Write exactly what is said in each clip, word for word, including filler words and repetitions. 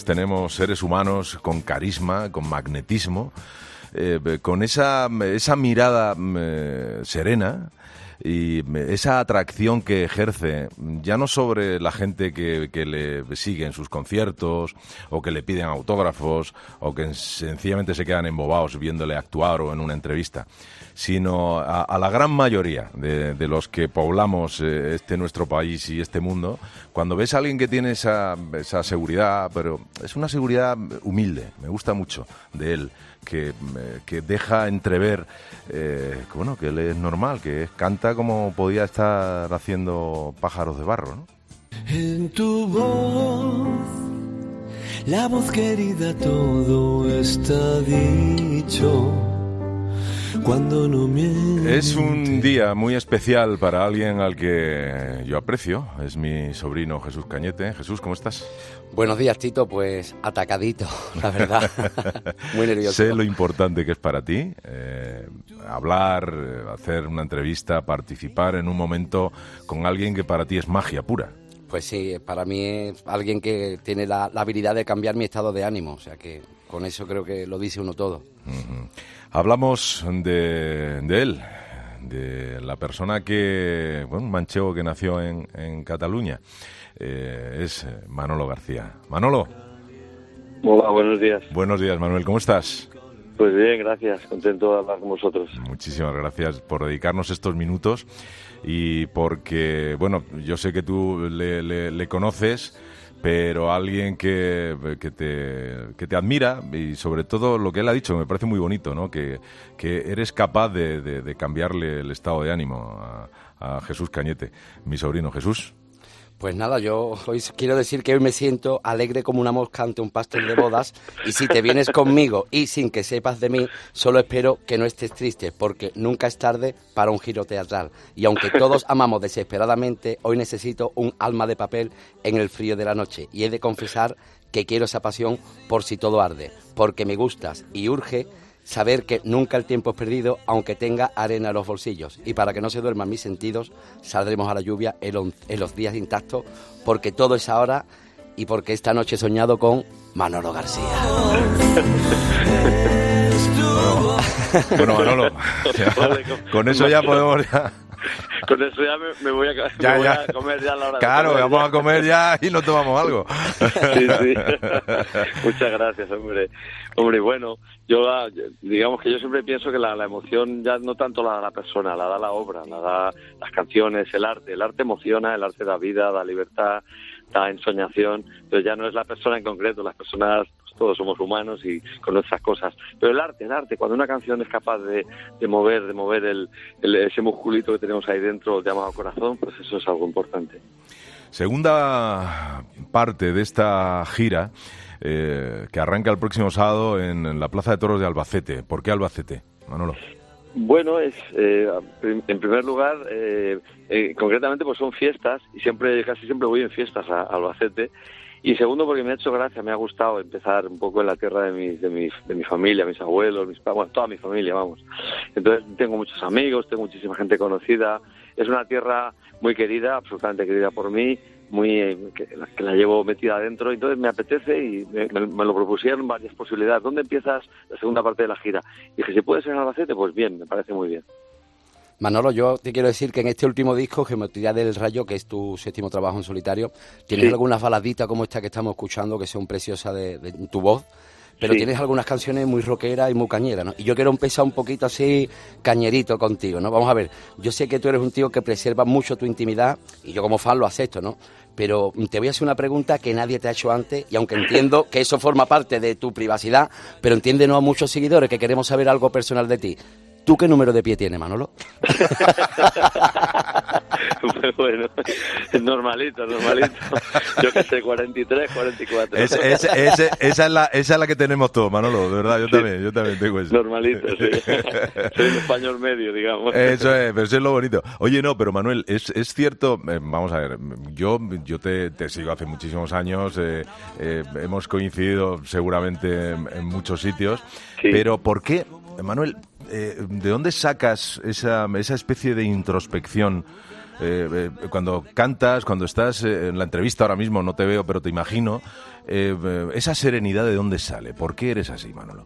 Tenemos seres humanos con carisma, con magnetismo, eh, con esa, esa mirada eh, serena y esa atracción que ejerce, ya no sobre la gente que, que le sigue en sus conciertos o que le piden autógrafos o que sencillamente se quedan embobados viéndole actuar o en una entrevista, sino a, a la gran mayoría de, de los que poblamos eh, este nuestro país y este mundo. Cuando ves a alguien que tiene esa, esa seguridad, pero es una seguridad humilde, me gusta mucho de él, que, que deja entrever eh, que, bueno, que él es normal, que canta como podía estar haciendo Pájaros de Barro, ¿no? En tu voz, la voz querida, todo está dicho. Cuando no miente. Es un día muy especial para alguien al que yo aprecio. Es mi sobrino Jesús Cañete. Jesús, ¿cómo estás? Buenos días, Tito. Pues atacadito, la verdad. Muy nervioso. Sé lo importante que es para ti eh, hablar, hacer una entrevista, participar en un momento con alguien que para ti es magia pura. Pues sí, para mí es alguien que tiene la, la habilidad de cambiar mi estado de ánimo. O sea que con eso creo que lo dice uno todo. Uh-huh. Hablamos de, de él, de la persona que, bueno, un manchego que nació en, en Cataluña. Eh, es Manolo García. Manolo. Hola, buenos días. Buenos días, Manuel. ¿Cómo estás? Pues bien, gracias. Contento de hablar con vosotros. Muchísimas gracias por dedicarnos estos minutos y porque, bueno, yo sé que tú le, le, le conoces, pero alguien que, que, te, que te admira y sobre todo lo que él ha dicho, me parece muy bonito, ¿no? Que, que eres capaz de, de, de cambiarle el estado de ánimo a, a Jesús Cañete, mi sobrino. Jesús. Pues nada, yo hoy quiero decir que hoy me siento alegre como una mosca ante un pastel de bodas y si te vienes conmigo y sin que sepas de mí, solo espero que no estés triste porque nunca es tarde para un giro teatral. Y aunque todos amamos desesperadamente, hoy necesito un alma de papel en el frío de la noche y he de confesar que quiero esa pasión por si todo arde, porque me gustas y urge saber que nunca el tiempo es perdido, aunque tenga arena en los bolsillos. Y para que no se duerman mis sentidos, saldremos a la lluvia en, on, en los días intactos, porque todo es ahora y porque esta noche he soñado con Manolo García. Bueno, Manolo, ya, con eso ya podemos... Ya... Con eso ya me, me, voy, a, ya, me voy ya. a comer ya a la hora claro, de comer. Vamos ya. a comer ya y nos tomamos algo. Sí, sí. Muchas gracias, hombre. Hombre, bueno, yo digamos que yo siempre pienso que la, la emoción ya no tanto la da la persona, la da la obra, la da las canciones, el arte. El arte emociona, el arte da vida, da libertad, da ensoñación, pero ya no es la persona en concreto, las personas... Todos somos humanos y con nuestras cosas. Pero el arte, el arte, cuando una canción es capaz de, de mover, de mover el, el, ese musculito que tenemos ahí dentro llamado corazón, pues eso es algo importante. Segunda parte de esta gira eh, que arranca el próximo sábado en, en la Plaza de Toros de Albacete. ¿Por qué Albacete, Manolo? Bueno, es eh, en primer lugar, eh, eh, concretamente pues son fiestas y siempre casi siempre voy en fiestas a, a Albacete. Y segundo, porque me ha hecho gracia, me ha gustado empezar un poco en la tierra de mi, de mi, de mi familia, mis abuelos, mis padres, bueno, toda mi familia, vamos. Entonces tengo muchos amigos, tengo muchísima gente conocida. Es una tierra muy querida, absolutamente querida por mí, muy eh, que, que la llevo metida adentro. Entonces me apetece y me, me, me lo propusieron varias posibilidades. ¿Dónde empiezas la segunda parte de la gira? Y dije, si puede ser en Albacete, pues bien, me parece muy bien. Manolo, yo te quiero decir que en este último disco, Geometría del Rayo, que es tu séptimo trabajo en solitario, tienes sí. algunas baladitas como esta que estamos escuchando, que son preciosas de, de, de tu voz, pero sí. tienes algunas canciones muy rockeras y muy cañeras, ¿no? Y yo quiero empezar un poquito así cañerito contigo, ¿no? Vamos a ver, yo sé que tú eres un tío que preserva mucho tu intimidad, y yo como fan lo acepto, ¿no? Pero te voy a hacer una pregunta que nadie te ha hecho antes, y aunque entiendo que eso forma parte de tu privacidad, pero entiéndenos a muchos seguidores que queremos saber algo personal de ti. ¿Tú qué número de pie tienes, Manolo? Pues bueno, es normalito, normalito. Yo que sé, cuarenta y tres, cuarenta y cuatro. Es, es, es, esa, es la, esa es la que tenemos todos, Manolo, de verdad, yo sí. también, yo también tengo eso. Normalito, sí. Soy un español medio, digamos. Eso es, pero eso es lo bonito. Oye, no, pero Manuel, es, es cierto, eh, vamos a ver, yo, yo te, te sigo hace muchísimos años, eh, eh, hemos coincidido seguramente en, en muchos sitios, sí. pero ¿por qué, Manuel, eh, de dónde sacas esa, esa especie de introspección eh, eh, cuando cantas, cuando estás eh, en la entrevista ahora mismo, no te veo, pero te imagino, eh, eh, esa serenidad, ¿de dónde sale? ¿Por qué eres así, Manolo?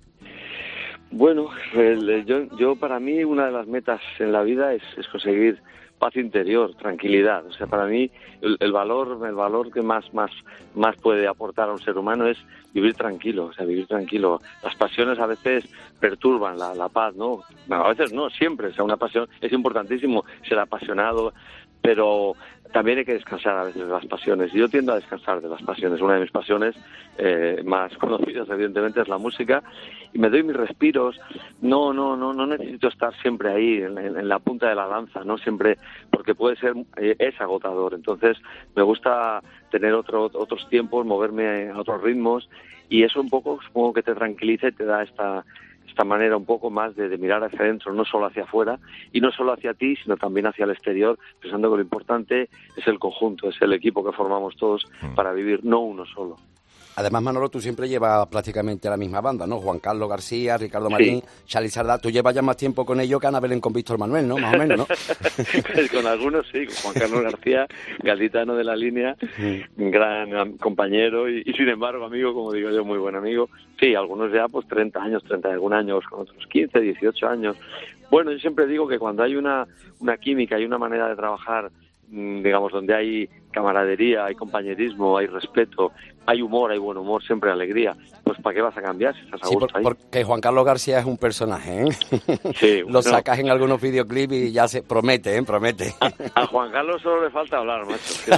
Bueno, el, yo, yo para mí una de las metas en la vida es, es conseguir paz interior, tranquilidad. O sea, para mí el, el valor, el valor que más, más, más puede aportar a un ser humano es vivir tranquilo, o sea, vivir tranquilo. Las pasiones a veces perturban la, la paz, ¿no? Bueno, a veces no, siempre. O sea, una pasión es importantísimo ser apasionado, pero también hay que descansar a veces de las pasiones. Y yo tiendo a descansar de las pasiones. Una de mis pasiones eh, más conocidas, evidentemente, es la música. Y me doy mis respiros. No, no, no, no necesito estar siempre ahí, en, en, en la punta de la lanza, no siempre, porque puede ser, eh, es agotador. Entonces, me gusta tener otro, otros tiempos, moverme a otros ritmos. Y eso un poco, supongo que te tranquiliza y te da esta... esta manera un poco más de, de mirar hacia adentro, no solo hacia afuera, y no solo hacia ti, sino también hacia el exterior, pensando que lo importante es el conjunto, es el equipo que formamos todos para vivir, no uno solo. Además, Manolo, tú siempre llevas prácticamente la misma banda, ¿no? Juan Carlos García, Ricardo Marín, sí. Charly Sardá. Tú llevas ya más tiempo con ellos que Ana Belén con Víctor Manuel, ¿no? Más o menos, ¿no? Pues con algunos sí, con Juan Carlos García, gaditano de la línea, un gran compañero y, y, sin embargo, amigo, como digo yo, muy buen amigo. Sí, algunos ya pues treinta años, treinta y algún años, con otros quince, dieciocho años. Bueno, yo siempre digo que cuando hay una, una química y una manera de trabajar, digamos, donde hay camaradería, hay compañerismo, hay respeto, hay humor, hay buen humor, siempre alegría, pues ¿para qué vas a cambiar si estás a sí, gusto por, ahí? Porque Juan Carlos García es un personaje, ¿eh? Sí, Lo bueno, sacas en algunos videoclips y ya se promete, ¿eh? Promete. A, a Juan Carlos solo le falta hablar, macho. Que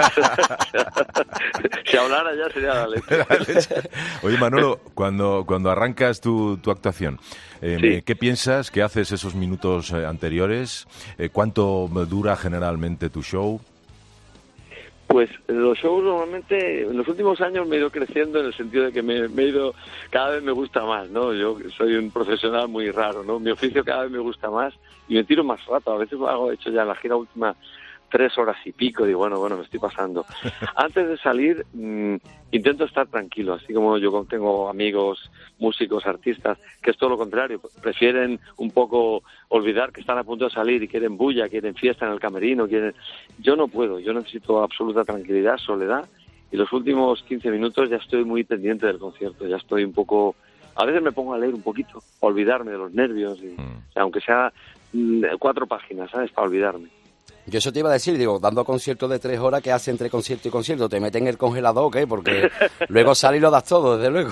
la si hablara ya sería la leche. Oye, Manolo, cuando, cuando arrancas tu, tu actuación, eh, sí. ¿qué piensas? ¿Qué haces esos minutos eh, anteriores? Eh, ¿Cuánto dura generalmente tu show? Pues los shows normalmente, en los últimos años me he ido creciendo en el sentido de que me, me he ido, cada vez me gusta más, ¿no? Yo soy un profesional muy raro, ¿no? Mi oficio cada vez me gusta más y me tiro más rato. A veces lo hago, he hecho ya en la gira última tres horas y pico, digo, bueno, bueno, me estoy pasando. Antes de salir, mmm, intento estar tranquilo, así como yo tengo amigos, músicos, artistas, que es todo lo contrario, prefieren un poco olvidar que están a punto de salir y quieren bulla, quieren fiesta en el camerino, quieren... Yo no puedo, yo necesito absoluta tranquilidad, soledad, y los últimos quince minutos ya estoy muy pendiente del concierto, ya estoy un poco... A veces me pongo a leer un poquito, a olvidarme de los nervios, y, mm. o sea, aunque sea mmm, cuatro páginas, ¿sabes?, para olvidarme. Yo eso te iba a decir, digo, dando conciertos de tres horas, ¿qué hace entre concierto y concierto? ¿Te meten en el congelador o qué? Porque luego sales y lo das todo, desde luego.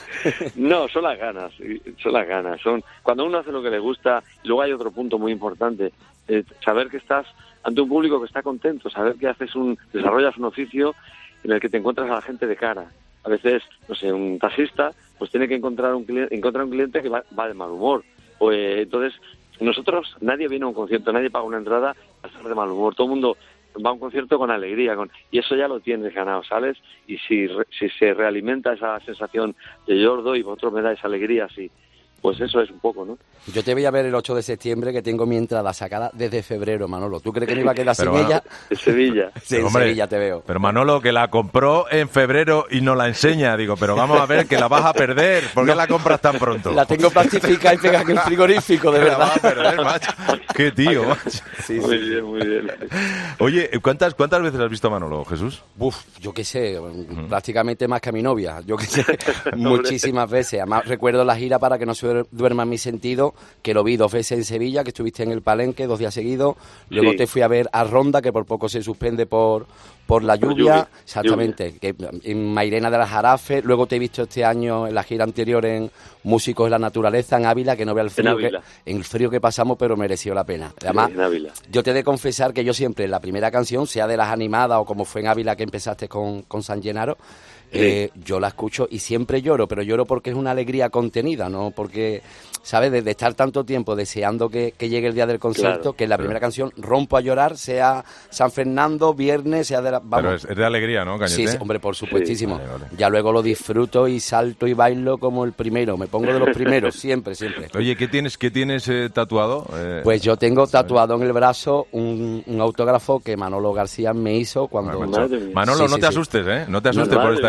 No, son las ganas, son las ganas. Son cuando uno hace lo que le gusta. Y luego hay otro punto muy importante, eh, saber que estás ante un público que está contento, saber que haces un desarrollas un oficio en el que te encuentras a la gente de cara. A veces, no sé, un taxista pues tiene que encontrar un cliente, encontrar un cliente que va, va de mal humor. O, eh, entonces... Nosotros, nadie viene a un concierto, nadie paga una entrada a estar de mal humor. Todo el mundo va a un concierto con alegría, con y eso ya lo tienes ganado, ¿sabes? Y si, si se realimenta esa sensación de yo os doy y vosotros me dais alegría, sí. Pues eso es un poco, ¿no? Yo te voy a ver el ocho de septiembre, que tengo mi entrada sacada desde febrero, Manolo. ¿Tú crees que me iba a quedar sin bueno, ella? De Sevilla. Sí, en Hombre, Sevilla te veo. Pero Manolo, que la compró en febrero y no la enseña. Digo, pero vamos a ver, que la vas a perder. ¿Por qué no, la compras tan pronto? La tengo plastificada y pegada en el frigorífico, de verdad. La vas a perder, macho. Qué tío, macho. Sí, muy sí. bien, muy bien. Oye, ¿cuántas, ¿cuántas veces has visto a Manolo, Jesús? Uf, yo qué sé, uh-huh. prácticamente más que a mi novia. Yo qué sé, muchísimas veces. Además, recuerdo la gira Para que no se duerma mi sentido, que lo vi dos veces en Sevilla, que estuviste en el Palenque dos días seguidos, luego sí. te fui a ver a Ronda, que por poco se suspende por por la lluvia, lluvia. exactamente, lluvia. Que en Mairena de las Jarafes, luego te he visto este año en la gira anterior en Músicos de la Naturaleza, en Ávila, que no vea el frío, en, que, en el frío que pasamos, pero mereció la pena. Además, sí, yo te he de confesar que yo siempre, la primera canción, sea de las animadas o como fue en Ávila que empezaste con, con San Gennaro, Sí. Eh, yo la escucho y siempre lloro, pero lloro porque es una alegría contenida, no porque, ¿sabes? De, de estar tanto tiempo deseando que, que llegue el día del concierto, claro, que en la primera claro. canción rompo a llorar, sea San Fernando, viernes, sea de la... Vamos. Pero es, es de alegría, ¿no, Cañete? Sí, sí, hombre, por supuestísimo. Sí. Vale, vale. Ya luego lo disfruto y salto y bailo como el primero, me pongo de los primeros, siempre, siempre. Oye, ¿qué tienes, qué tienes eh, tatuado? Eh, pues yo tengo tatuado en el brazo un, un autógrafo que Manolo García me hizo cuando... Manolo, sí, no sí, te sí. asustes, ¿eh? No te asustes por esta...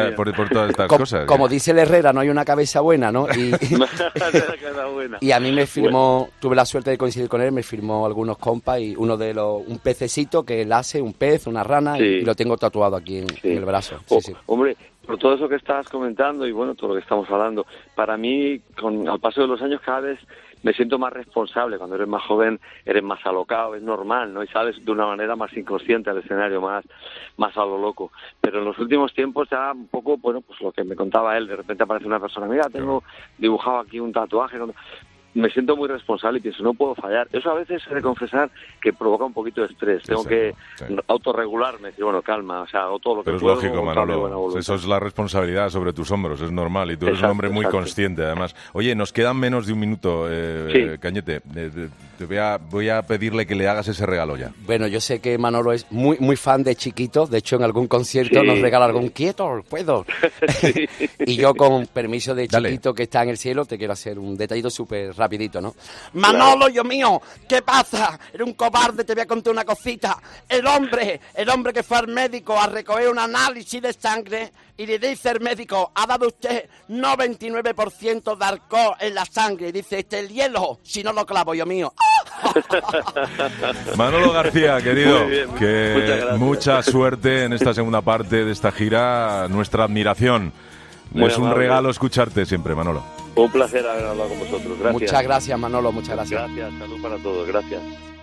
esta, por, por todas estas como, cosas. Como dice el Herrera, no hay una cabeza buena, ¿no? Y, y a mí me firmó, bueno. tuve la suerte de coincidir con él, me firmó algunos compas y uno de los, un pececito que él hace, un pez, una rana, sí. y, y lo tengo tatuado aquí en, sí. en el brazo. Sí, oh, sí. Hombre, por todo eso que estabas comentando y bueno, todo lo que estamos hablando, para mí, con al paso de los años cada vez me siento más responsable. Cuando eres más joven eres más alocado, es normal, ¿no? Y sales de una manera más inconsciente al escenario, más más a lo loco. Pero en los últimos tiempos ya un poco, bueno, pues lo que me contaba él, de repente aparece una persona, mira, tengo dibujado aquí un tatuaje, ¿no? Me siento muy responsable y pienso, no puedo fallar. Eso a veces he de confesar que provoca un poquito de estrés. Tengo Exacto, que sí. autorregularme, decir, bueno, calma, o sea, hago todo lo que Pero puedo. Es lógico, Manolo, eso es la responsabilidad sobre tus hombros, es normal, y tú eres exacto, un hombre muy exacto. consciente, además. Oye, nos quedan menos de un minuto, eh, sí. Cañete, eh, te voy a, voy a pedirle que le hagas ese regalo ya. Bueno, yo sé que Manolo es muy muy fan de Chiquito, de hecho en algún concierto sí. nos regala algún quieto, puedo. sí. Y yo con permiso de Chiquito, Dale. que está en el cielo, te quiero hacer un detallito súper rapidito, ¿no? Manolo, claro. Dios mío, ¿qué pasa? Eres un cobarde, te voy a contar una cosita. El hombre, el hombre que fue al médico a recoger un análisis de sangre y le dice el médico, ha dado usted noventa y nueve por ciento de alcohol en la sangre. Y dice, este el hielo, si no lo clavo, Dios mío. Manolo García, querido, bien, que mucha suerte en esta segunda parte de esta gira, nuestra admiración. Muy es amable. Un regalo escucharte siempre, Manolo. Un placer haber hablado con vosotros. Gracias. Muchas gracias, Manolo, muchas gracias. Gracias, salud para todos, gracias.